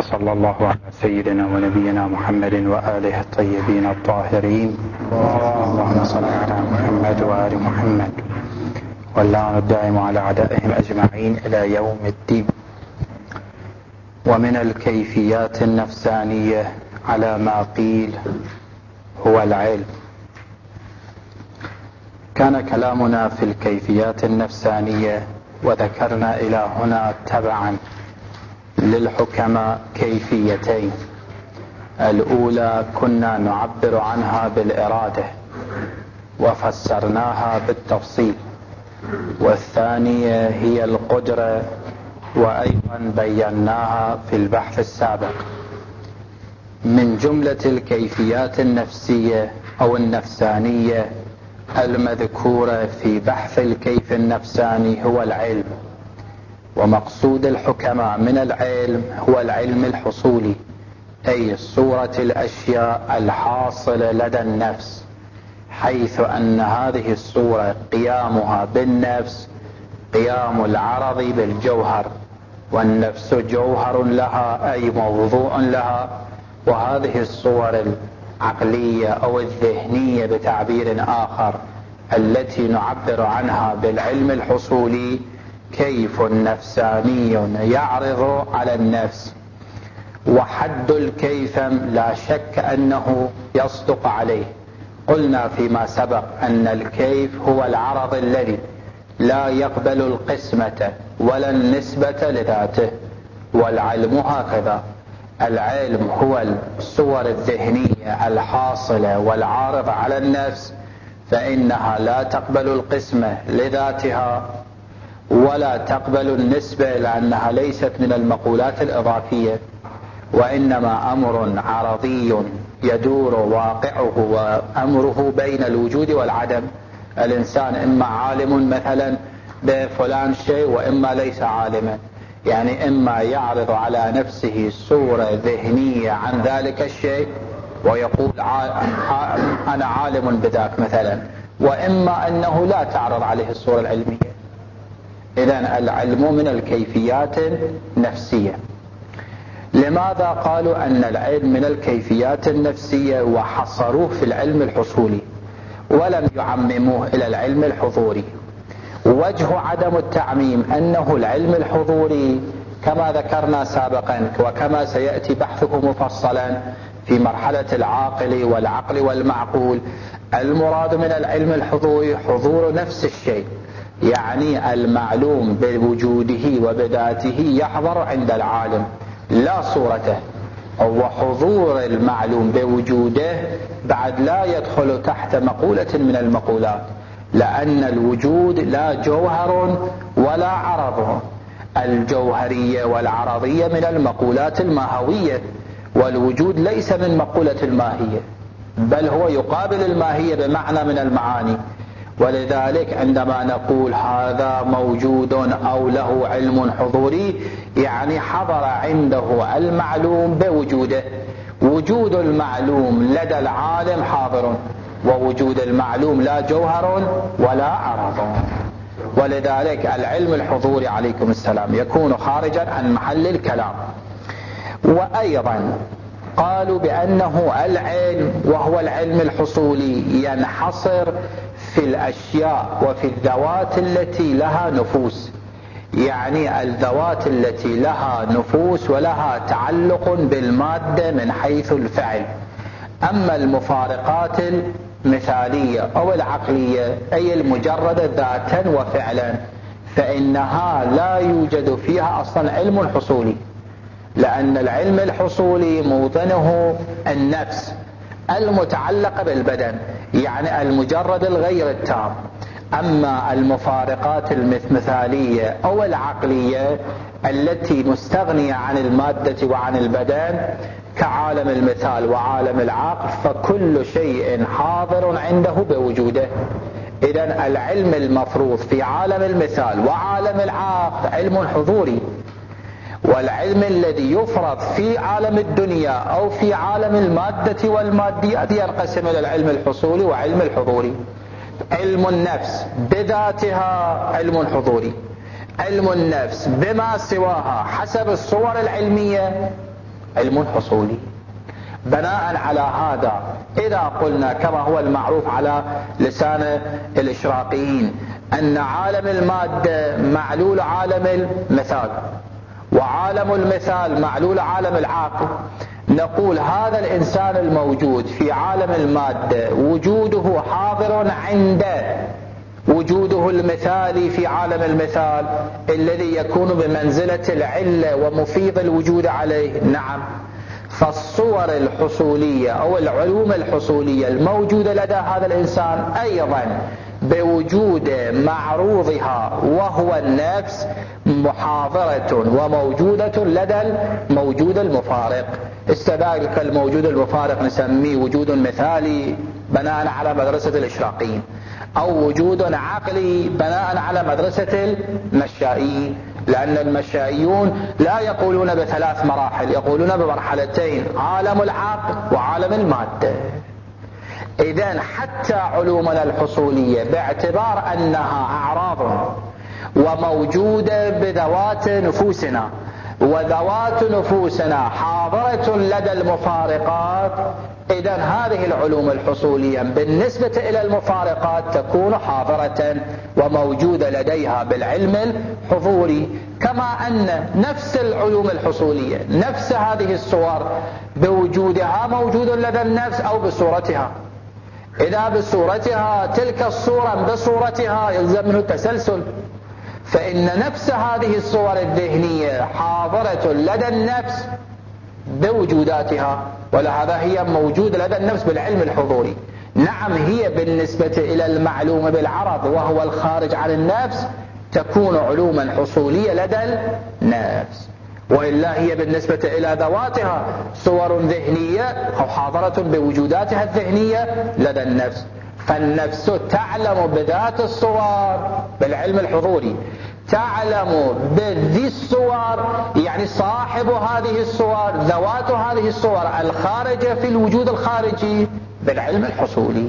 وصلى الله على سيدنا ونبينا محمد وآله الطيبين الطاهرين. اللهم صل على محمد وآل محمد واللعن الدائم على أعدائهم أجمعين إلى يوم الدين. ومن الكيفيات النفسانية على ما قيل هو العلم. كان كلامنا في الكيفيات النفسانية وذكرنا إلى هنا تبعا للحكماء كيفيتين. الأولى كنا نعبر عنها بالإرادة وفسرناها بالتفصيل، والثانية هي القدرة وأيضا بيناها في البحث السابق. من جملة الكيفيات النفسية أو النفسانية المذكورة في بحث الكيف النفساني هو العلم. ومقصود الحكماء من العلم هو العلم الحصولي، أي صورة الأشياء الحاصلة لدى النفس، حيث أن هذه الصورة قيامها بالنفس قيام العرض بالجوهر، والنفس جوهر لها أي موضوع لها. وهذه الصور العقلية أو الذهنية بتعبير آخر التي نعبر عنها بالعلم الحصولي كيف نفساني يعرض على النفس. وحد الكيفم لا شك أنه يصدق عليه. قلنا فيما سبق أن الكيف هو العرض الذي لا يقبل القسمة ولا النسبة لذاته، والعلم هكذا. العلم هو الصور الذهنية الحاصلة والعارضة على النفس، فإنها لا تقبل القسمة لذاتها ولا تقبل النسبة لأنها ليست من المقولات الإضافية، وإنما أمر عرضي يدور واقعه وأمره بين الوجود والعدم. الإنسان إما عالم مثلا بفلان شيء وإما ليس عالما، يعني إما يعرض على نفسه صورة ذهنية عن ذلك الشيء ويقول أنا عالم بذاك مثلا، وإما أنه لا تعرض عليه الصورة العلمية. إذن العلم من الكيفيات النفسية. لماذا قالوا أن العلم من الكيفيات النفسية وحصروه في العلم الحصولي ولم يعمموه إلى العلم الحضوري؟ وجه عدم التعميم أنه العلم الحضوري كما ذكرنا سابقا وكما سيأتي بحثه مفصلا في مرحلة العاقل والعقل والمعقول. المراد من العلم الحضوري حضور نفس الشيء، يعني المعلوم بوجوده وبذاته يحضر عند العالم لا صورته. وحضور المعلوم بوجوده بعد لا يدخل تحت مقولة من المقولات، لأن الوجود لا جوهر ولا عرض. الجوهرية والعرضية من المقولات الماهوية، والوجود ليس من مقولة الماهية، بل هو يقابل الماهية بمعنى من المعاني. ولذلك عندما نقول هذا موجود أو له علم حضوري، يعني حضر عنده المعلوم بوجوده. وجود المعلوم لدى العالم حاضر، ووجود المعلوم لا جوهر ولا عرض. ولذلك العلم الحضوري عليكم السلام يكون خارجا عن محل الكلام. وأيضا قالوا بأنه العلم وهو العلم الحصولي ينحصر في الأشياء وفي الذوات التي لها نفوس، يعني الذوات التي لها نفوس ولها تعلق بالمادة من حيث الفعل. أما المفارقات المثالية أو العقلية أي المجردة ذاتا وفعلا فإنها لا يوجد فيها أصلا علم حصولي، لأن العلم الحصولي موطنه النفس المتعلقة بالبدن، يعني المجرد الغير التام. أما المفارقات المثالية أو العقلية التي مستغنية عن المادة وعن البدن كعالم المثال وعالم العقل، فكل شيء حاضر عنده بوجوده. إذن العلم المفروض في عالم المثال وعالم العقل علم حضوري، والعلم الذي يفرض في عالم الدنيا أو في عالم المادة والماديات ينقسم إلى العلم الحصولي وعلم الحضوري. علم النفس بذاتها علم حضوري، علم النفس بما سواها حسب الصور العلمية علم حصولي. بناء على هذا إذا قلنا كما هو المعروف على لسان الإشراقيين أن عالم المادة معلول عالم المثال، وعالم المثال معلول عالم العاقل، نقول هذا الإنسان الموجود في عالم المادة وجوده حاضر عنده وجوده المثالي في عالم المثال الذي يكون بمنزلة العلة ومفيض الوجود عليه. نعم، فالصور الحصولية أو العلوم الحصولية الموجودة لدى هذا الإنسان أيضا بوجود معروضها وهو النفس محاضرة وموجودة لدى الموجود المفارق. استذلك الموجود المفارق نسميه وجود مثالي بناء على مدرسة الإشراقيين، أو وجود عقلي بناء على مدرسة المشائيين، لأن المشائيون لا يقولون بثلاث مراحل، يقولون بمرحلتين: عالم العقل وعالم المادة. إذن حتى علومنا الحصولية باعتبار أنها أعراض وموجودة بذوات نفوسنا، وذوات نفوسنا حاضرة لدى المفارقات، إذن هذه العلوم الحصولية بالنسبة إلى المفارقات تكون حاضرة وموجودة لديها بالعلم الحضوري. كما أن نفس العلوم الحصولية نفس هذه الصور بوجودها موجود لدى النفس أو بصورتها. إذا بصورتها تلك الصورة بصورتها يلزم منه التسلسل، فإن نفس هذه الصور الذهنية حاضرة لدى النفس بوجوداتها، ولهذا هي موجودة لدى النفس بالعلم الحضوري. نعم، هي بالنسبة إلى المعلوم بالعرض وهو الخارج عن النفس تكون علوما حصولية لدى النفس، وإلا هي بالنسبة إلى ذواتها صور ذهنية أو حاضرة بوجوداتها الذهنية لدى النفس. فالنفس تعلم بذات الصور بالعلم الحضوري، تعلم بذي الصور يعني صاحب هذه الصور ذوات هذه الصور الخارجة في الوجود الخارجي بالعلم الحصولي.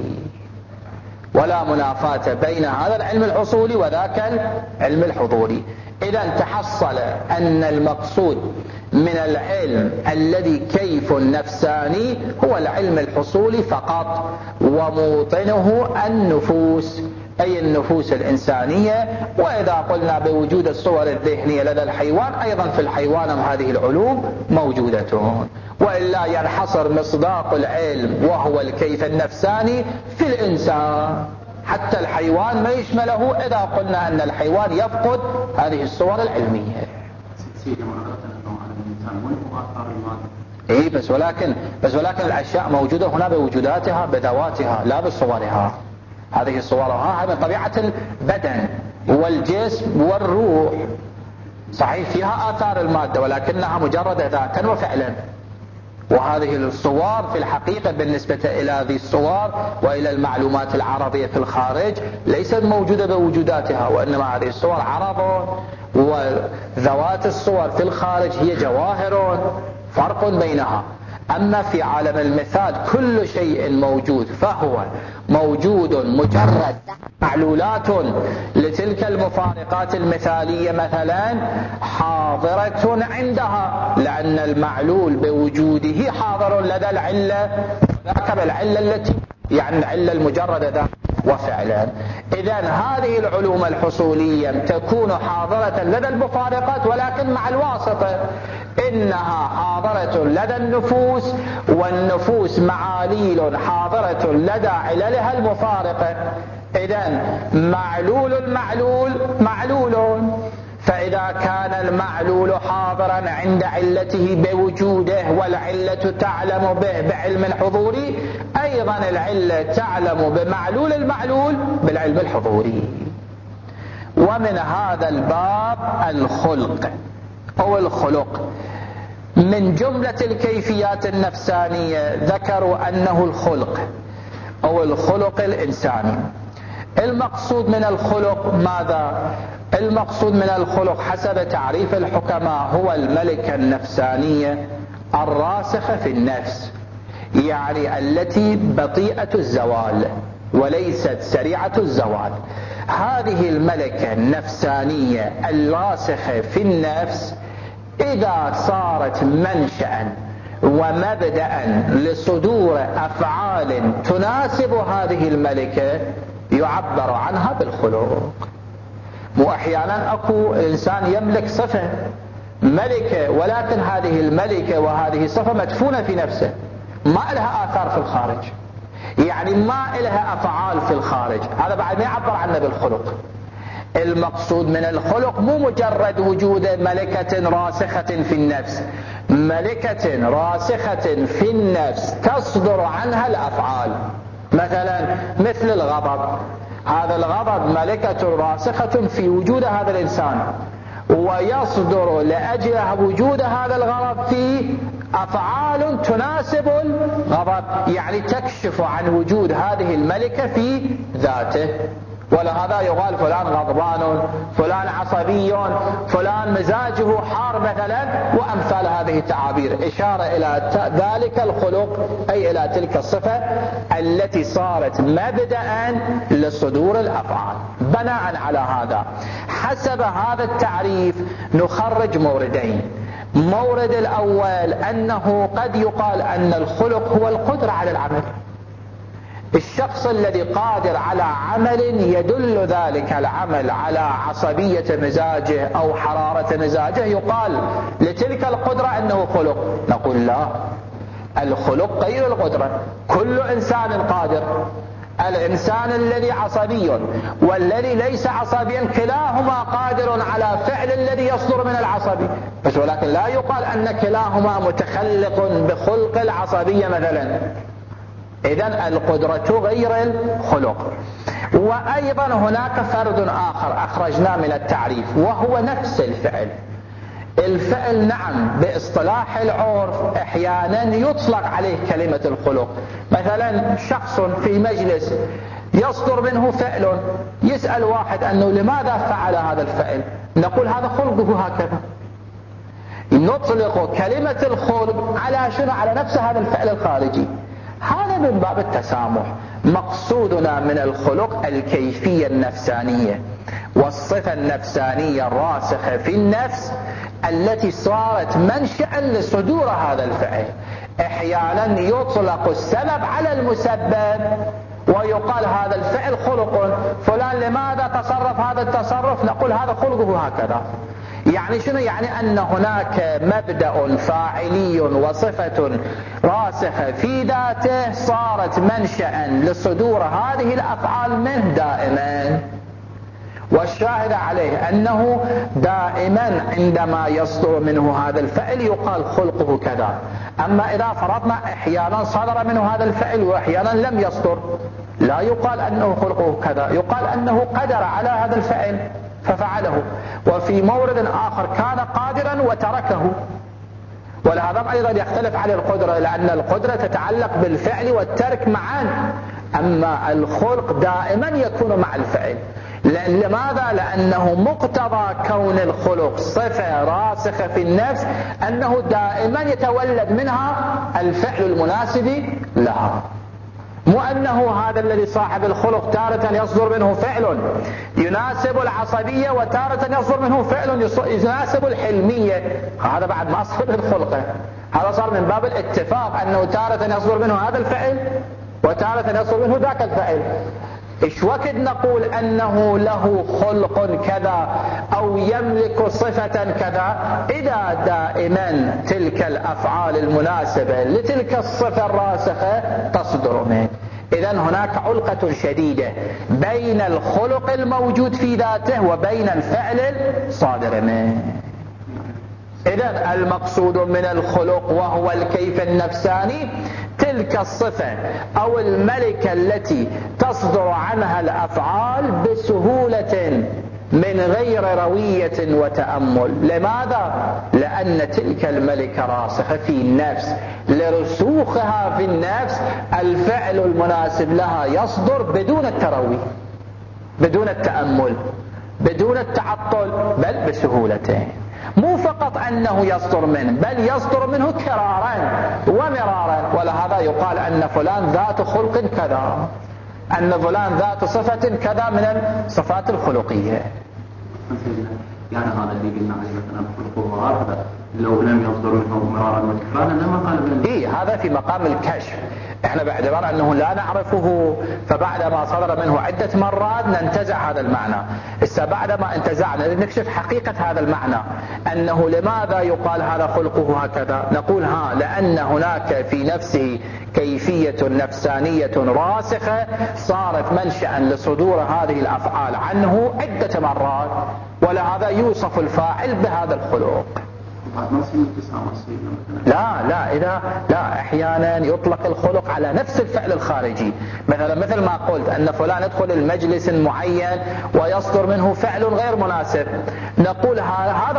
ولا منافاة بين هذا العلم الحصولي وذاك العلم الحضوري. إذا تحصل أن المقصود من العلم الذي كيف نفساني هو العلم الحصولي فقط، وموطنه النفوس أي النفوس الإنسانية. وإذا قلنا بوجود الصور الذهنية لدى الحيوان، أيضا في الحيوان هذه العلوم موجودة، وإلا ينحصر مصداق العلم وهو الكيف النفساني في الإنسان. حتى الحيوان ما يشمله إذا قلنا أن الحيوان يفقد هذه الصور العلمية. بس ولكن الأشياء موجودة هنا بوجوداتها بذواتها لا بصورها. هذه صورها من طبيعة البدن والجسم والروح، صحيح فيها آثار المادة ولكنها مجرد ذاتا وفعلا. وهذه الصور في الحقيقة بالنسبة إلى هذه الصور وإلى المعلومات العرضية في الخارج ليست موجودة بوجوداتها، وإنما هذه الصور عرض، وذوات الصور في الخارج هي جواهر، فرق بينها. أما في عالم المثال كل شيء موجود، فهو موجود مجرد معلولات لتلك المفارقات المثالية مثلا حاضرة عندها، لأن المعلول بوجوده حاضر لدى العلة، ذاك بالعلة التي يعني العلة المجردة ذا وفعلا. إذن هذه العلوم الحصولية تكون حاضرة لدى المفارقات ولكن مع الواسطة، إنها حاضرة لدى النفوس، والنفوس معاليل حاضرة لدى عللها المفارقة. إذن معلول المعلول معلول، فإذا كان المعلول حاضرا عند علته بوجوده والعلة تعلم به بعلم حضوري، أيضا العلة تعلم بمعلول المعلول بالعلم الحضوري. ومن هذا الباب الخلق أو الخلق من جملة الكيفيات النفسانية ذكروا أنه الخلق أو الخلق الإنساني. المقصود من الخلق ماذا؟ المقصود من الخلق حسب تعريف الحكماء هو الملكة النفسانية الراسخة في النفس، يعني التي بطيئة الزوال وليست سريعة الزوال. هذه الملكة النفسانية الراسخة في النفس إذا صارت منشأ ومبدأ لصدور أفعال تناسب هذه الملكة يعبر عنها بالخلق. مو أحيانا أكو إنسان يملك صفة ملكة، ولكن هذه الملكة وهذه الصفة مدفونة في نفسه، ما لها آثار في الخارج، يعني ما لها أفعال في الخارج، هذا بعد ما يعبر عنه بالخلق. المقصود من الخلق مو مجرد وجود ملكة راسخة في النفس، ملكة راسخة في النفس تصدر عنها الأفعال. مثلا مثل الغضب، هذا الغضب ملكة راسخة في وجود هذا الإنسان، ويصدر لأجل وجود هذا الغضب في أفعال تناسب الغضب، يعني تكشف عن وجود هذه الملكة في ذاته. ولهذا يقال فلان غضبان، فلان عصبي، فلان مزاجه حار مثلا، وأمثال هذه التعابير، إشارة إلى ذلك الخلق، أي إلى تلك الصفة التي صارت مبدأ لصدور الأفعال. بناء على هذا حسب هذا التعريف نخرج موردين. مورد الأول أنه قد يقال أن الخلق هو القدرة على العمل، الشخص الذي قادر على عمل يدل ذلك العمل على عصبية مزاجه أو حرارة مزاجه، يقال لتلك القدرة أنه خلق. نقول لا، الخلق غير القدرة، كل إنسان قادر. الإنسان الذي عصبي والذي ليس عصبيا كلاهما قادر على فعل الذي يصدر من العصبي، بس ولكن لا يقال أن كلاهما متخلق بخلق العصبية مثلا. إذن القدرة غير الخلق. وأيضا هناك فرد آخر أخرجنا من التعريف، وهو نفس الفعل. الفعل نعم باصطلاح العرف أحيانا يطلق عليه كلمة الخلق. مثلا شخص في مجلس يصدر منه فعل، يسأل واحد أنه لماذا فعل هذا الفعل، نقول هذا خلقه هكذا. نطلق كلمة الخلق على شنو؟ على نفس هذا الفعل الخارجي. هذا من باب التسامح. مقصودنا من الخلق الكيفية النفسانية والصفة النفسانية الراسخة في النفس التي صارت منشأ لصدور هذا الفعل. احيانا يطلق السبب على المسبب ويقال هذا الفعل خلق، فلان لماذا تصرف هذا التصرف، نقول هذا خلقه هكذا. يعني شنو؟ يعني أن هناك مبدأ فاعلي وصفة راسخة في ذاته صارت منشأ لصدور هذه الأفعال منه دائما. والشاهد عليه أنه دائما عندما يصدر منه هذا الفعل يقال خلقه كذا. أما إذا فرضنا أحيانا صدر منه هذا الفعل وأحيانا لم يصدر، لا يقال أنه خلقه كذا، يقال أنه قدر على هذا الفعل ففعله. وفي مورد آخر كان قادرا وتركه. ولهذا أيضا يختلف عن القدرة، لأن القدرة تتعلق بالفعل والترك معا، أما الخلق دائما يكون مع الفعل. لماذا؟ لأنه مقتضى كون الخلق صفة راسخة في النفس أنه دائما يتولد منها الفعل المناسب لها. مو أنه هذا الذي صاحب الخلق تارة يصدر منه فعل يناسب العصبية وتارة يصدر منه فعل يناسب الحلمية، هذا بعد ما صار من خلقه، هذا صار من باب الاتفاق أنه تارة يصدر منه هذا الفعل وتارة يصدر منه ذاك الفعل. إيش وقت نقول أنه له خلق كذا أو يملك صفة كذا؟ إذا دائما تلك الأفعال المناسبة لتلك الصفة الراسخة تصدر منه. إذن هناك علقة شديدة بين الخلق الموجود في ذاته وبين الفعل الصادر منه. إذن المقصود من الخلق وهو الكيف النفساني تلك الصفة أو الملكة التي تصدر عنها الأفعال بسهولة من غير روية وتأمل. لماذا؟ لأن تلك الملكة راسخة في النفس، لرسوخها في النفس الفعل المناسب لها يصدر بدون التروي، بدون التأمل، بدون التعطل، بل بسهولة. مو فقط أنه يصدر منه، بل يصدر منه كرارا ومرارا. ولهذا يقال أن فلان ذات خلق كذا، أن فلان ذات صفة كذا من الصفات الخلقية. يعني هذا اللي قلنا عليه مثلا خلقه هذا لو لم يصدر منه مرارا وتكرارا لما قال بأنه هذا في مقام الكشف. احنا باعتبار انه لا نعرفه، فبعد ما صدر منه عدة مرات ننتزع هذا المعنى. بعد ما انتزعنا نكشف حقيقة هذا المعنى، انه لماذا يقال هذا خلقه هكذا. نقول لان هناك في نفسه كيفية نفسانية راسخة صارت منشأ لصدور هذه الافعال عنه عدة مرات، ولهذا يوصف الفاعل بهذا الخلق. لا احيانا يطلق الخلق على نفس الفعل الخارجي. مثل ما قلت ان فلان يدخل المجلس معين ويصدر منه فعل غير مناسب، نقول هذا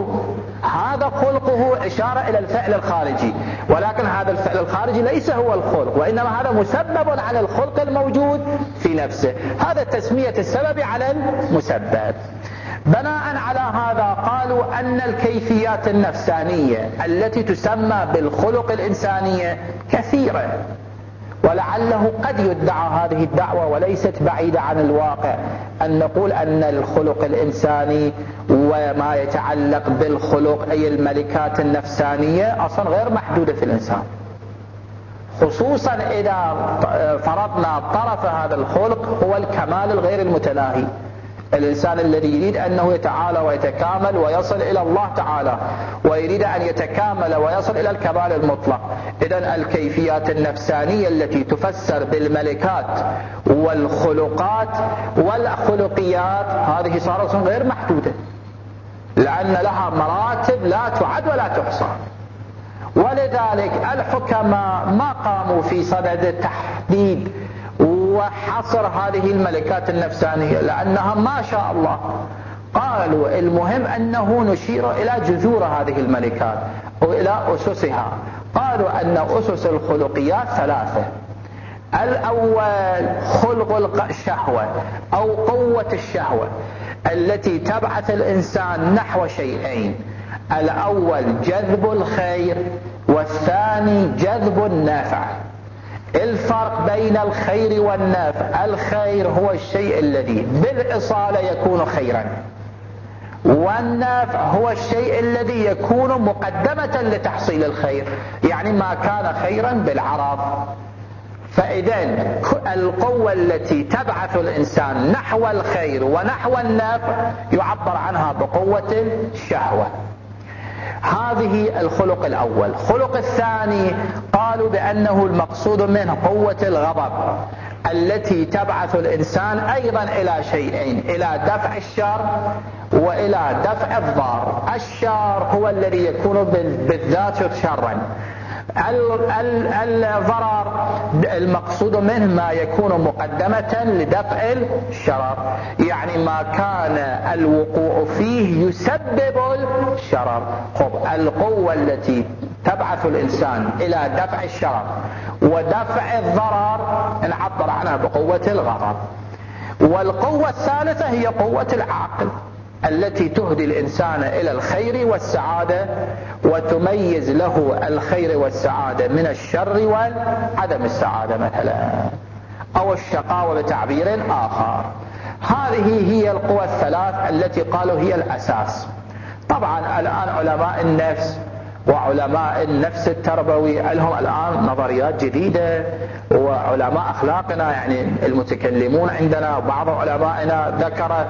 خلقه اشارة الى الفعل الخارجي، ولكن هذا الفعل الخارجي ليس هو الخلق، وانما هذا مسبب على الخلق الموجود في نفسه. هذا تسمية السبب على المسبب. بناء على هذا قالوا أن الكيفيات النفسانية التي تسمى بالخلق الإنسانية كثيرة، ولعله قد يدعى هذه الدعوة وليست بعيدة عن الواقع، أن نقول أن الخلق الإنساني وما يتعلق بالخلق أي الملكات النفسانية أصلا غير محدودة في الإنسان، خصوصا إذا فرضنا طرف هذا الخلق هو الكمال الغير المتناهي. الإنسان الذي يريد أنه يتعالى ويتكامل ويصل إلى الله تعالى، ويريد أن يتكامل ويصل إلى الكمال المطلق، إذن الكيفيات النفسانية التي تفسر بالملكات والخلقات والخلقيات هذه صارت غير محدودة، لأن لها مراتب لا تعد ولا تحصى. ولذلك الحكماء ما قاموا في صدد تحديد وحصر هذه الملكات النفسانية، لأنها ما شاء الله. قالوا المهم أنه نشير إلى جذور هذه الملكات وإلى أسسها. قالوا أن أسس الخلقيات ثلاثة. الأول خلق الشهوة أو قوة الشهوة التي تبعث الإنسان نحو شيئين: الأول جذب الخير، والثاني جذب النافع. الفرق بين الخير والنافع: الخير هو الشيء الذي بالإصالة يكون خيرا، والنافع هو الشيء الذي يكون مقدمة لتحصيل الخير، يعني ما كان خيرا بالعرض. فإذا القوة التي تبعث الإنسان نحو الخير ونحو النافع يعبر عنها بقوة الشهوة. هذه الخلق الأول. الخلق الثاني قالوا بأنه المقصود منه قوة الغضب التي تبعث الإنسان أيضا إلى شيئين: إلى دفع الشر وإلى دفع الضار. الشر هو الذي يكون بالذات شرا، الضرر المقصود منه ما يكون مقدمة لدفع الشرر، يعني ما كان الوقوع فيه يسبب الشرر. القوة التي تبعث الإنسان إلى دفع الشرر ودفع الضرر نعبر عنها بقوة الغضب. والقوة الثالثة هي قوة العقل التي تهدي الإنسان إلى الخير والسعادة وتميز له الخير والسعادة من الشر وعدم السعادة مثلا، أو الشقاوة بتعبير آخر. هذه هي القوى الثلاث التي قالوا هي الأساس. طبعا الآن علماء النفس وعلماء النفس التربوي لهم الآن نظريات جديدة، وعلماء أخلاقنا يعني المتكلمون عندنا بعض علمائنا ذكر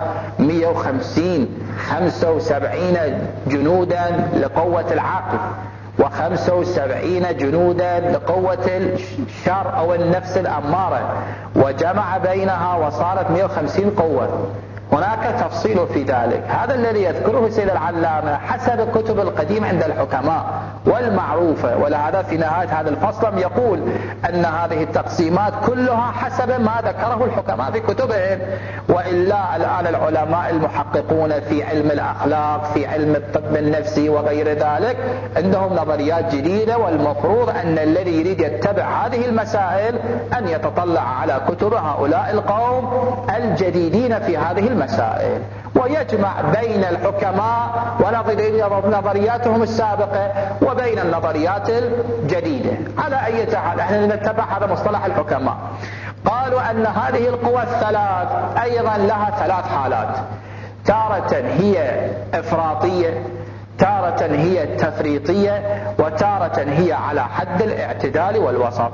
175 جنودا لقوة العقل و75 جنودا لقوة الشر أو النفس الأمارة، وجمع بينها وصارت 150 قوة. هناك تفصيل في ذلك، هذا الذي يذكره سيد العلامة حسب الكتب القديمة عند الحكماء والمعروفة. ولهذا في نهاية هذا الفصل يقول أن هذه التقسيمات كلها حسب ما ذكره الحكماء في كتبهم، وإلا الآن العلماء المحققون في علم الأخلاق في علم الطب النفسي وغير ذلك عندهم نظريات جديدة، والمفروض أن الذي يريد يتبع هذه المسائل أن يتطلع على كتب هؤلاء القوم الجديدين في هذه المسائل، ويجمع بين الحكماء ونظرياتهم السابقة وبين النظريات الجديدة. على أي حال احنا نتبع هذا مصطلح الحكماء. قالوا أن هذه القوى الثلاث أيضا لها ثلاث حالات: تارة هي إفراطية، تارة هي تفريطية، وتارة هي على حد الاعتدال والوسط.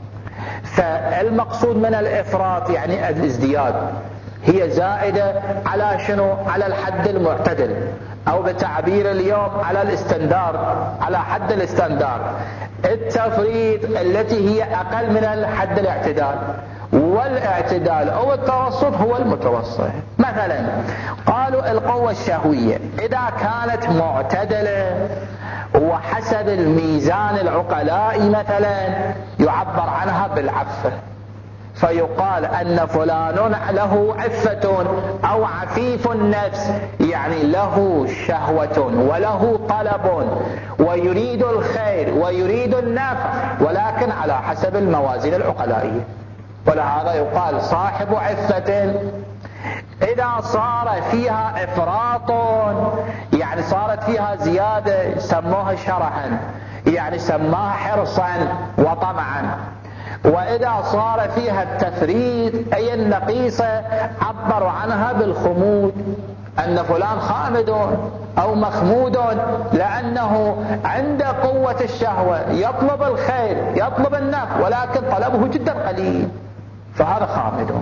فالمقصود من الإفراط يعني الازدياد، هي زائدة على شنو؟ على الحد المعتدل، أو بتعبير اليوم على الاستندار، على حد الاستندار. التفريط التي هي أقل من الحد الاعتدال، والاعتدال أو التوسط هو المتوسط. مثلا قالوا القوة الشهوية إذا كانت معتدلة وحسب الميزان العقلاء مثلا يعبر عنها بالعفة، فيقال أن فلان له عفة أو عفيف النفس، يعني له شهوة وله طلب ويريد الخير ويريد النفع، ولكن على حسب الموازين العقلائية. ولهذا يقال صاحب عفة. إذا صار فيها إفراط يعني صارت فيها زيادة سموها شرحا، يعني سماها حرصا وطمعا. وإذا صار فيها التفريط أي النقيصة عبروا عنها بالخمود، أن فلان خامد أو مخمود، لأنه عند قوة الشهوة يطلب الخير يطلب النفع، ولكن طلبه جدا قليل، فهذا خامد.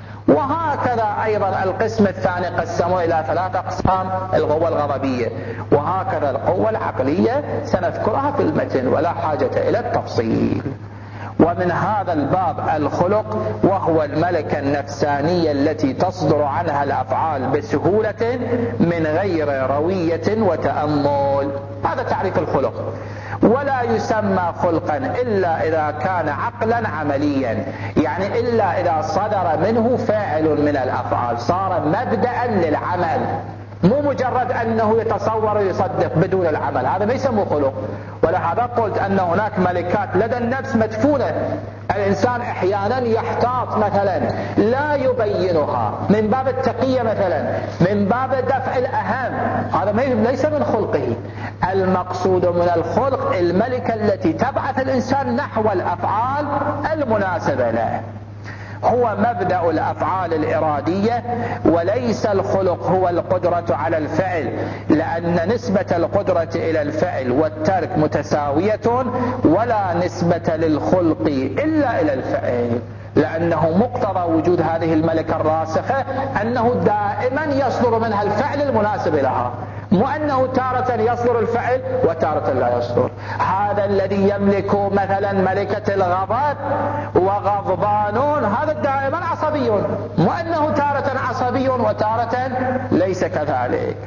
وهكذا أيضا القسم الثاني قسموا إلى 3 أقسام: القوة الغضبية، وهكذا القوة العقلية سنذكرها في المتن ولا حاجة إلى التفصيل. ومن هذا الباب الخلق، وهو الملكة النفسانية التي تصدر عنها الأفعال بسهولة من غير روية وتأمل. هذا تعريف الخلق. ولا يسمى خلقا إلا إذا كان عقلا عمليا، يعني إلا إذا صدر منه فاعل من الأفعال، صار مبدأ للعمل، مو مجرد أنه يتصور ويصدق بدون العمل، هذا ما يسمى خلق. ولهذا قلت أن هناك ملكات لدى النفس مدفونة، الإنسان أحيانا يحتاط مثلا لا يبينها من باب التقية مثلا، من باب دفع الأهم، هذا ليس من خلقه. المقصود من الخلق الملكة التي تبعث الإنسان نحو الأفعال المناسبة له، هو مبدأ الأفعال الإرادية. وليس الخلق هو القدرة على الفعل، لأن نسبة القدرة إلى الفعل والترك متساوية، ولا نسبة للخلق إلا إلى الفعل، لأنه مقتضى وجود هذه الملكة الراسخة أنه دائما يصدر منها الفعل المناسب لها، مو أنه تارة يصدر الفعل وتارة لا يصدر. هذا الذي يملك مثلا ملكة الغضب وغضبان هذا دائما عصبي، مو أنه تارة عصبي وتارة ليس كذلك.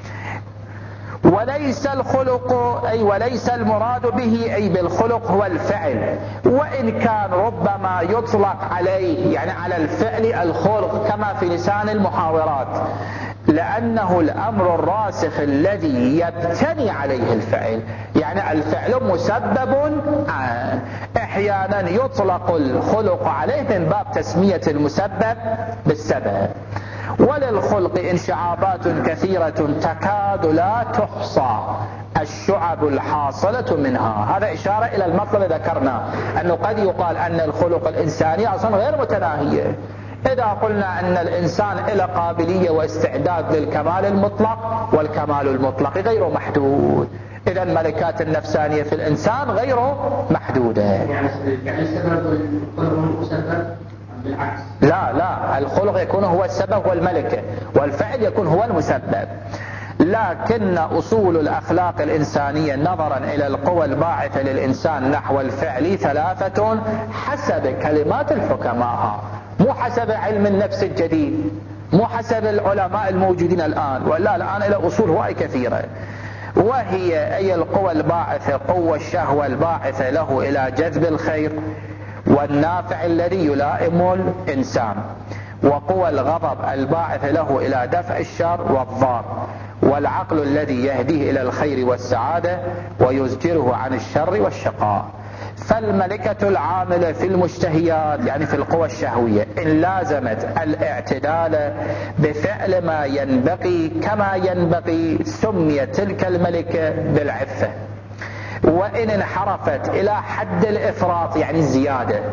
وليس الخلق أي وليس المراد به أي بالخلق هو الفعل، وإن كان ربما يطلق عليه يعني على الفعل الخلق كما في لسان المحاورات، لأنه الأمر الراسخ الذي يبتني عليه الفعل، يعني الفعل مسبب أحيانا يطلق الخلق عليه من باب تسمية المسبب بالسبب. وللخلق انشعابات كثيرة تكاد لا تحصى الشعب الحاصلة منها. هذا إشارة إلى المطلب ذكرنا أنه قد يقال أن الخلق الإنساني أصلا غير متناهية. إذا قلنا أن الإنسان إلى قابلية واستعداد للكمال المطلق، والكمال المطلق غير محدود، إذا الملكات النفسانية في الإنسان غير محدودة. يعني السبب والمسبب بالعكس؟ لا، الخلق يكون هو السبب والملكة، والفعل يكون هو المسبب. لكن أصول الأخلاق الإنسانية نظرا إلى القوى الباعثة للإنسان نحو الفعل 3 حسب كلمات الحكماء، مو حسب علم النفس الجديد، مو حسب العلماء الموجودين الآن، ولا الآن إلى أصول هواي كثيرة. وهي أي القوى الباعثة، قوة الشهوة الباعثة له إلى جذب الخير والنافع الذي يلائم الإنسان، وقوى الغضب الباعثة له إلى دفع الشر والضار، والعقل الذي يهديه إلى الخير والسعادة ويزجره عن الشر والشقاء. فالملكة العاملة في المشتهيات يعني في القوى الشهوية إن لازمت الاعتدال بفعل ما ينبغي كما ينبغي سميت تلك الملكة بالعفة، وإن انحرفت إلى حد الإفراط يعني الزيادة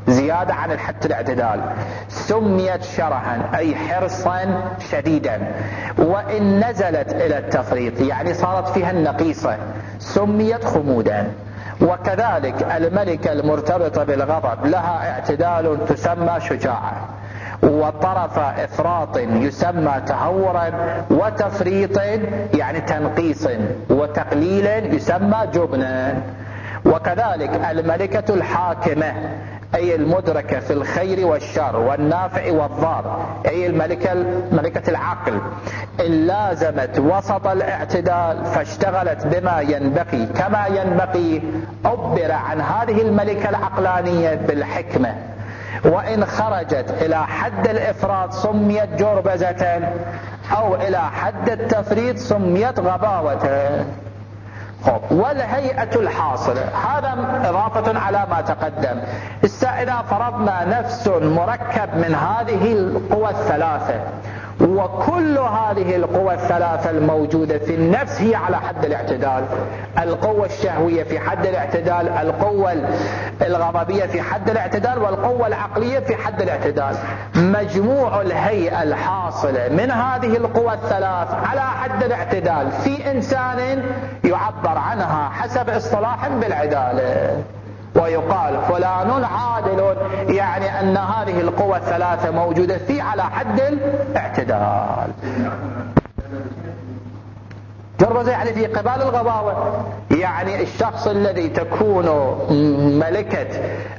زيادة عن الحد الاعتدال، سميت شرها أي حرصا شديدا. وإن نزلت إلى التفريط يعني صارت فيها النقيصة سميت خمودا. وكذلك الملكة المرتبطة بالغضب لها اعتدال تسمى شجاعة، وطرف إفراط يسمى تهورا، وتفريط يعني تنقيص، وتقليل يسمى جبنا. وكذلك الملكة الحاكمة أي المدركة في الخير والشر والنافع والضار، أي ملكة العقل، إن لازمت وسط الاعتدال فاشتغلت بما ينبغي كما ينبغي عبر عن هذه الملكة العقلانية بالحكمة. وإن خرجت إلى حد الإفراط سميت جربزة، أو إلى حد التفريط سميت غباوة. والهيئة الحاصلة هذا إضافة على ما تقدم. إذا فرضنا نفس مركب من هذه القوى الثلاثة، وكل هذه القوى الثلاثة الموجودة في النفس هي على حد الاعتدال، القوة الشهوية في حد الاعتدال، القوة الغضبية في حد الاعتدال، والقوة العقلية في حد الاعتدال، مجموع الهيئة الحاصلة من هذه القوى الثلاث على حد الاعتدال في إنسان يعبر عنها حسب اصطلاح بالعدالة، ويقال فلان عادل، يعني أن هذه القوى الثلاثة موجودة فيه على حد الاعتدال. جربزة يعني في قبال الغباوة، يعني الشخص الذي تكون ملكة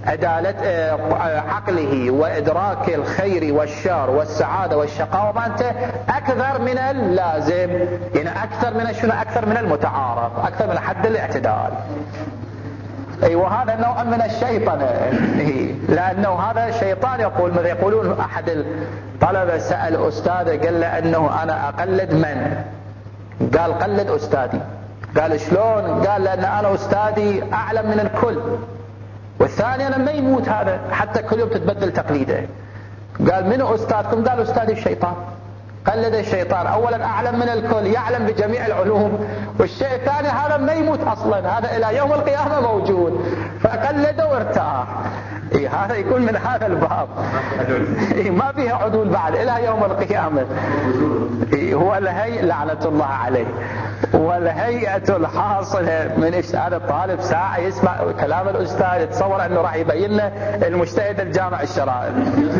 عقله وإدراك الخير والشر والسعادة والشقاوة معناته أكثر من اللازم، يعني أكثر من المتعارف، أكثر من حد الاعتدال. وهذا نوع من الشيطان، لأنه هذا الشيطان يقولون أحد الطلبة سأل أستاذه قال له أنه أنا أقلد من؟ قال قلد أستاذي. قال شلون؟ قال لأن أنا أستاذي أعلم من الكل، والثاني أنا ما يموت هذا حتى كل يوم تتبدل تقليده. قال من أستاذكم؟ قال أستاذي الشيطان. قلد الشيطان، أولا أعلم من الكل، يعلم بجميع العلوم، والشيء الثاني هذا ما يموت أصلا، هذا إلى يوم القيامة موجود، فقلده وارتاح. هذا يكون من هذا الباب، ما فيها عدول بعد إلى يوم القيامة. هو الهيئة لعنة الله عليه، والهيئة الحاصلة من هذا الطالب ساعة يسمع كلام الأستاذ يتصور أنه راح يبين له المجتهد الجامع الشرائع.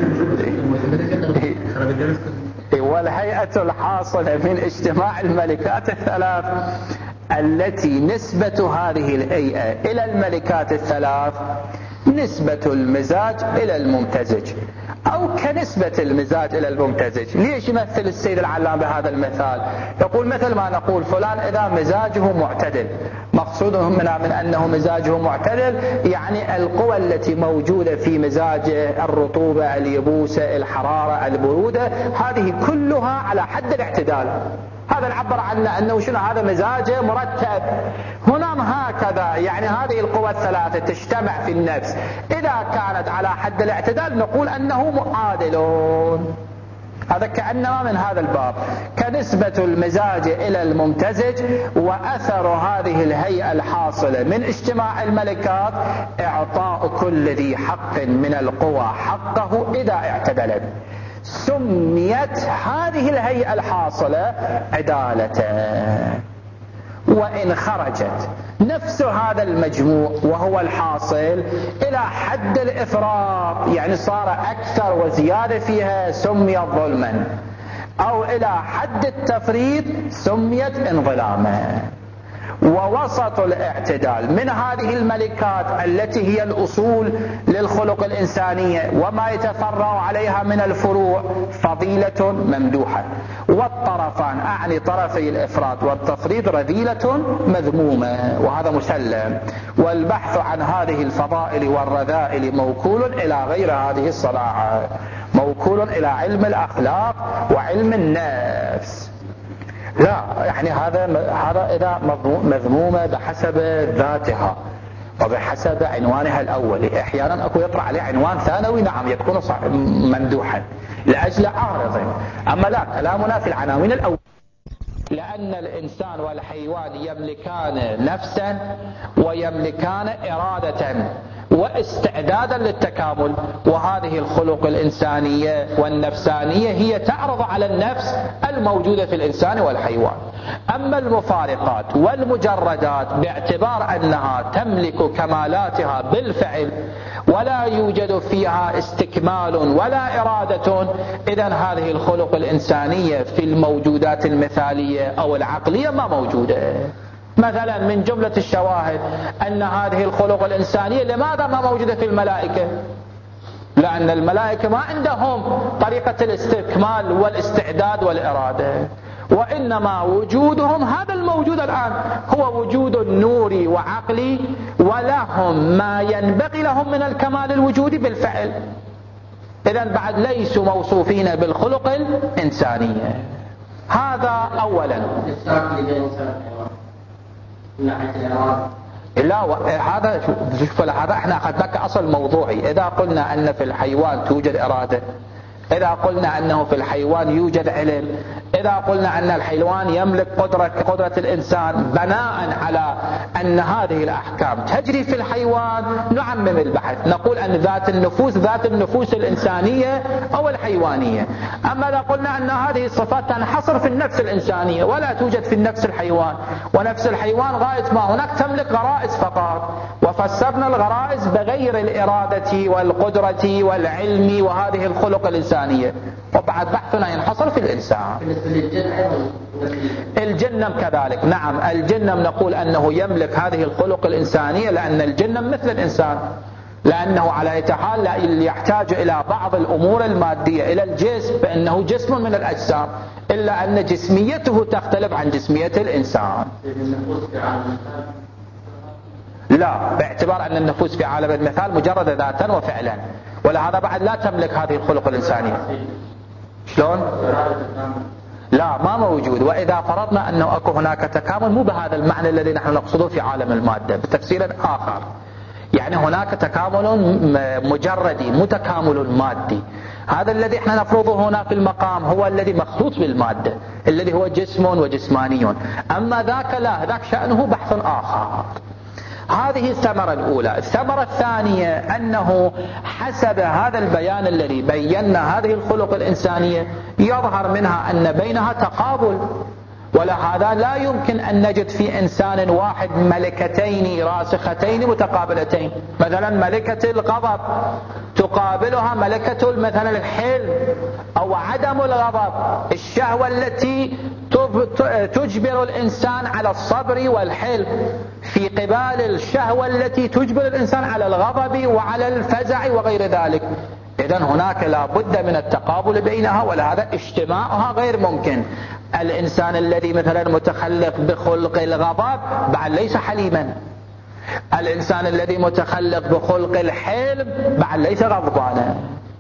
والهيئة الحاصلة من اجتماع الملكات الثلاث التي نسبة هذه الهيئة إلى الملكات الثلاث نسبة المزاج إلى الممتزج، أو كنسبة المزاج إلى الممتزج. ليش يمثل السيد العلام بهذا المثال؟ يقول مثل ما نقول فلان إذا مزاجه معتدل، مقصودهم من أنه مزاجه معتدل يعني القوى التي موجودة في مزاجه، الرطوبة، اليبوسة، الحرارة، البرودة، هذه كلها على حد الاعتدال. هذا نعبر عنه أنه شنو؟ هذا مزاجه مرتب. هنا هكذا، يعني هذه القوى الثلاثة تجتمع في النفس، إذا كانت على حد الاعتدال نقول أنه معادلون. هذا كأنما من هذا الباب، كنسبة المزاج إلى الممتزج. وأثر هذه الهيئة الحاصلة من اجتماع الملكات إعطاء كل ذي حق من القوى حقه إذا اعتدلت. سميت هذه الهيئة الحاصلة عدالة. وإن خرجت نفس هذا المجموع وهو الحاصل إلى حد الإفراط، يعني صار أكثر وزيادة فيها، سميت ظلما، أو إلى حد التفريط سميت انظلاما. ووسط الاعتدال من هذه الملكات التي هي الأصول للخلق الإنسانية وما يتفرع عليها من الفروع فضيلة ممدوحة، والطرفان أعني طرفي الإفراط والتفريط رذيلة مذمومة، وهذا مسلم. والبحث عن هذه الفضائل والرذائل موكول إلى غير هذه الصناعة، موكول إلى علم الأخلاق وعلم النفس. لا يعني هذا إذا مذمومة بحسب ذاتها وبحسب عنوانها الأولي. أحيانا أكو يطلع عليه عنوان ثانوي، نعم يكون ممدوحا لأجل عارض. أما لا، كلامنا في العناوين الأولى، لأن الإنسان والحيوان يملكان نفسا ويملكان إرادة واستعدادا للتكامل. وهذه الخلق الإنسانية والنفسانية هي تعرض على النفس الموجودة في الإنسان والحيوان. أما المفارقات والمجردات باعتبار أنها تملك كمالاتها بالفعل ولا يوجد فيها استكمال ولا إرادة، إذن هذه الخلق الإنسانية في الموجودات المثالية أو العقلية ما موجودة. مثلا من جملة الشواهد أن هذه الخلق الإنسانية لماذا ما موجودة في الملائكة؟ لأن الملائكة ما عندهم طريقة الاستكمال والاستعداد والإرادة، وإنما وجودهم هذا الموجود الآن هو وجود نوري وعقلي، ولهم ما ينبغي لهم من الكمال الوجودي بالفعل. إذن بعد ليسوا موصوفين بالخلق الإنسانية. هذا أولا. لا هذا شوف هذا احنا اخذناك اصل موضوعي. اذا قلنا ان في الحيوان توجد اراده، اذا قلنا انه في الحيوان يوجد علم، اذا قلنا ان الحيوان يملك قدرة الانسان، بناء على ان هذه الاحكام تجري في الحيوان نعمم البحث، نقول ان ذات النفوس الانسانية او الحيوانية. اما اذا قلنا ان هذه الصفات تنحصر في النفس الانسانية ولا توجد في النفس الحيوان، ونفس الحيوان غاية ما هناك تملك غرائز فقط، وفسرنا الغرائز بغير الارادة والقدرة والعلم وهذه الخلق الانسانية، وبعد بحثنا ينحصر في الإنسان. الجن كذلك، نعم الجن نقول أنه يملك هذه الخلق الإنسانية، لأن الجن مثل الإنسان، لأنه على أي حال يحتاج إلى بعض الأمور المادية، إلى الجسم، فإنه جسم من الأجسام، إلا أن جسميته تختلف عن جسمية الإنسان. لا، باعتبار أن النفوس في عالم المثال مجرد ذاتا وفعلا، ولهذا بعد لا تملك هذه الخلق الإنسانية. شلون؟ لا ما موجود. وإذا فرضنا أنه أكو هناك تكامل مو بهذا المعنى الذي نحن نقصده في عالم المادة، بتفسير آخر، يعني هناك تكامل مجردي مو تكامل مادي. هذا الذي احنا نفرضه هنا في المقام هو الذي مخلوط بالمادة، الذي هو جسم وجسماني. أما ذاك لا، ذاك شأنه بحث آخر. هذه الثمرة الأولى. الثمرة الثانية أنه حسب هذا البيان الذي بينا هذه الخلق الإنسانية يظهر منها أن بينها تقابل، ولهذا لا يمكن أن نجد في إنسان واحد ملكتين راسختين متقابلتين. مثلا ملكة الغضب تقابلها ملكة مثلا الحلم، أو عدم الغضب، الشهوة التي تجبر الإنسان على الصبر والحلم في قبال الشهوة التي تجبر الإنسان على الغضب وعلى الفزع وغير ذلك. إذن هناك لا بد من التقابل بينها، ولهذا اجتماعها غير ممكن. الإنسان الذي مثلا متخلق بخلق الغضب بعد ليس حليما، الإنسان الذي متخلق بخلق الحلم بعد ليس غضبانا.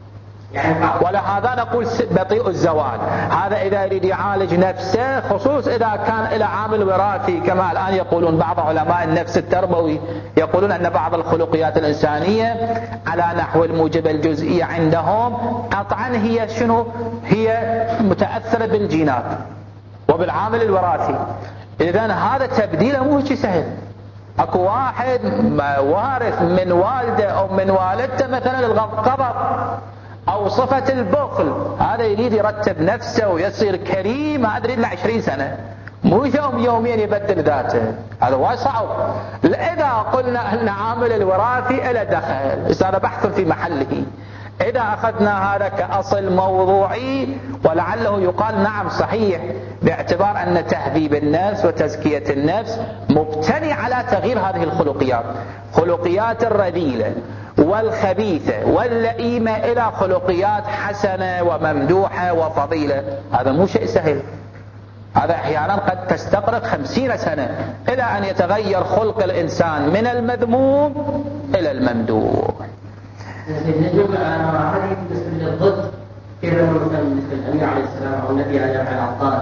ولهذا نقول بطيء الزوال. هذا إذا يريد يعالج نفسه، خصوص إذا كان إلى عامل وراثي، كما الآن يقولون بعض علماء النفس التربوي، يقولون أن بعض الخلقيات الإنسانية على نحو الموجبة الجزئية عندهم قطعا هي شنو؟ هي متأثرة بالجينات وبالعامل الوراثي. إذن هذا تبديله مو شيء سهل. اكو واحد وارث من والده او من والدته مثلا الغضب او صفة البخل، هذا يريد يرتب نفسه ويصير كريم، ما ادري الا 20 سنة، مو يومين يبدل ذاته، هذا وايد صعب. اذا قلنا ان عامل الوراثي له دخل، هذا بحث في محله. إذا أخذنا هذا كأصل موضوعي، ولعله يقال نعم صحيح، باعتبار أن تهذيب النفس وتزكية النفس مبتني على تغيير هذه الخلقيات، خلقيات الرذيلة والخبيثة واللئيمة إلى خلقيات حسنة وممدوحة وفضيلة. هذا مو شيء سهل، هذا أحيانا قد تستغرق 50 سنة إلى أن يتغير خلق الإنسان من المذموم إلى الممدوح. نجوم هذه بالنسبة للضد، كيف بالنسبة للأمير عليه السلام أو النبي عليه الأفضال؟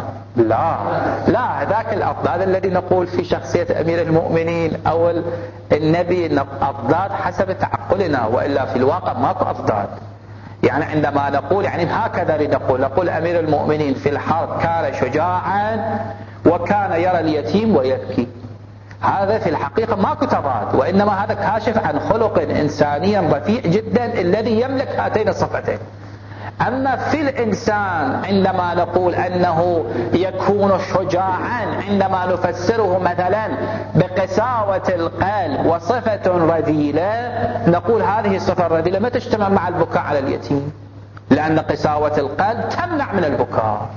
لا ذاك الأفضال الذي نقول في شخصية أمير المؤمنين أو النبي أفضال حسب تعقلنا، وإلا في الواقع ماكو أفضال. يعني عندما نقول يعني هكذا نقول أمير المؤمنين في الحرب كان شجاعا وكان يرى اليتيم ويبكي. هذا في الحقيقة ماكو تضاد، وإنما هذا كاشف عن خلق إنساني رفيع جدا الذي يملك هاتين الصفتين. أما في الإنسان عندما نقول أنه يكون شجاعا، عندما نفسره مثلا بقساوة القلب وصفة رذيلة، نقول هذه الصفة الرذيلة ما تجتمع مع البكاء على اليتيم، لأن قساوة القلب تمنع من البكاء.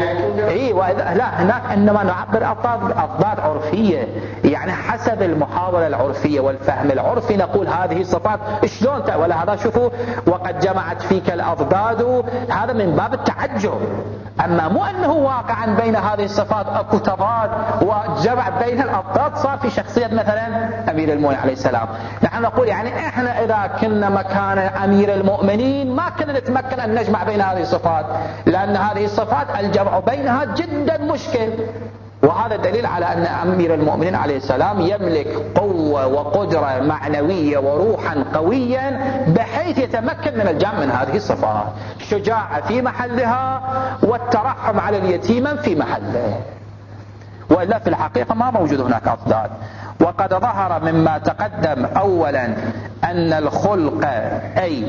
لا، هناك إنما نعبر أضداد عرفية، يعني حسب المحاولة العرفية والفهم العرفي نقول هذه الصفات شلون ولا هذا شوفوا وقد جمعت فيك الأضداد، هذا من باب التعجب. أما مو أنه واقعا بين هذه الصفات أكو تضاد وجمع بين الأضداد صار في شخصية مثلا أمير المؤمنين عليه السلام. نحن نقول يعني إحنا إذا كنا مكان أمير المؤمنين ما كنا نتمكن أن نجمع بين هذه الصفات، لأن هذه الصفات الجمع بينها جدا مشكل. وهذا دليل على أن أمير المؤمنين عليه السلام يملك قوة وقدرة معنوية وروحا قويا بحيث يتمكن من الجمع من هذه الصفات، الشجاعة في محلها والترحم على اليتيم في محله، وإلا في الحقيقة ما موجود هناك أضداد. وقد ظهر مما تقدم أولا أن الخلق، أي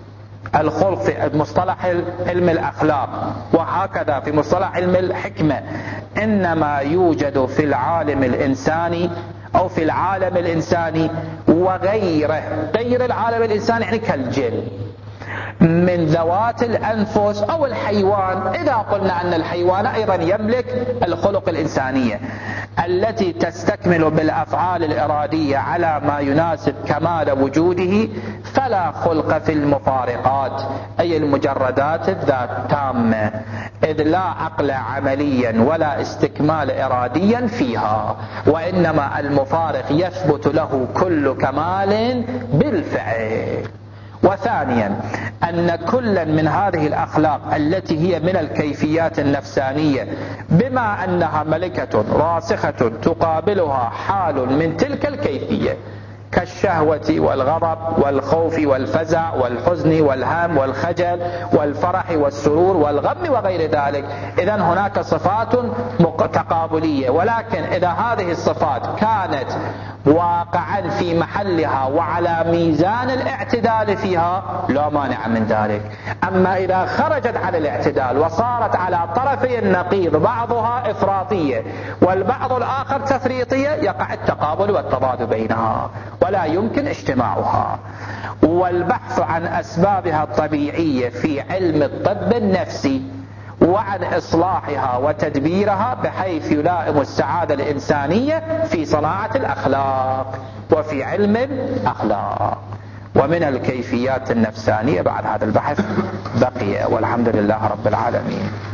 الخلق في مصطلح علم الأخلاق وهكذا في مصطلح علم الحكمة، إنما يوجد في العالم الإنساني أو في العالم الإنساني وغيره، غير العالم الإنساني يعني كالجن من ذوات الأنفس أو الحيوان. إذا قلنا أن الحيوان أيضا يملك الخلق الإنسانية التي تستكمل بالأفعال الإرادية على ما يناسب كمال وجوده، فلا خلق في المفارقات أي المجردات الذات تامة، إذ لا عقل عمليا ولا استكمال إراديا فيها، وإنما المفارق يثبت له كل كمال بالفعل. وثانيا أن كلا من هذه الأخلاق التي هي من الكيفيات النفسانية بما أنها ملكة راسخة تقابلها حال من تلك الكيفية كالشهوة والغضب والخوف والفزع والحزن والهم والخجل والفرح والسرور والغم وغير ذلك. إذن هناك صفات تقابلية، ولكن إذا هذه الصفات كانت واقعا في محلها وعلى ميزان الاعتدال فيها لا مانع من ذلك. أما إذا خرجت عن الاعتدال وصارت على طرفي النقيض بعضها إفراطية والبعض الآخر تفريطية، يقع التقابل والتضاد بينها ولا يمكن اجتماعها. والبحث عن أسبابها الطبيعية في علم الطب النفسي وعن إصلاحها وتدبيرها بحيث يلائم السعادة الإنسانية في صناعة الأخلاق وفي علم الأخلاق. ومن الكيفيات النفسانية بعد هذا البحث بقي، والحمد لله رب العالمين.